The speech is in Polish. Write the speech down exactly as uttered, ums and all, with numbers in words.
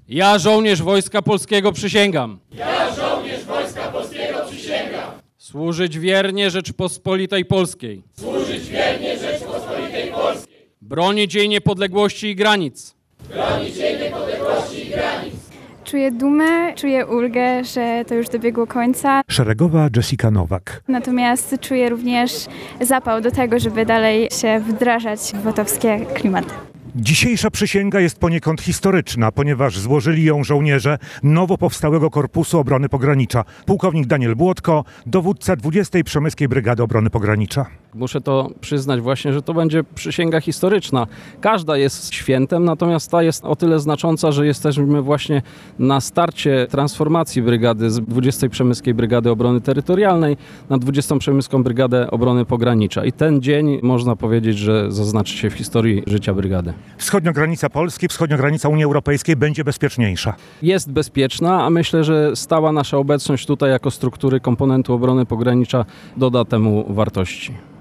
Ja, żołnierz Wojska Polskiego, przysięgam. Ja, żołnierz Wojska Polskiego, przysięgam. Służyć wiernie Rzeczypospolitej Polskiej. Służyć wiernie Rzeczypospolitej Polskiej. Bronić jej niepodległości i granic. Bronić jej niepodległości i granic. Czuję dumę, czuję ulgę, że to już dobiegło końca. Szeregowa Jessica Nowak. Natomiast czuję również zapał do tego, żeby dalej się wdrażać w wotowskie klimaty. Dzisiejsza przysięga jest poniekąd historyczna, ponieważ złożyli ją żołnierze nowo powstałego Korpusu Obrony Pogranicza. Pułkownik Daniel Błotko, dowódca dwudziestej Przemyskiej Brygady Obrony Pogranicza. Muszę to przyznać właśnie, że to będzie przysięga historyczna. Każda jest świętem, natomiast ta jest o tyle znacząca, że jesteśmy właśnie na starcie transformacji brygady z dwudziestej Przemyskiej Brygady Obrony Terytorialnej na dwudziestą Przemyską Brygadę Obrony Pogranicza. I ten dzień, można powiedzieć, że zaznaczy się w historii życia brygady. Wschodnia granica Polski, wschodnia granica Unii Europejskiej będzie bezpieczniejsza. Jest bezpieczna, a myślę, że stała nasza obecność tutaj jako struktury komponentu obrony pogranicza doda temu wartości.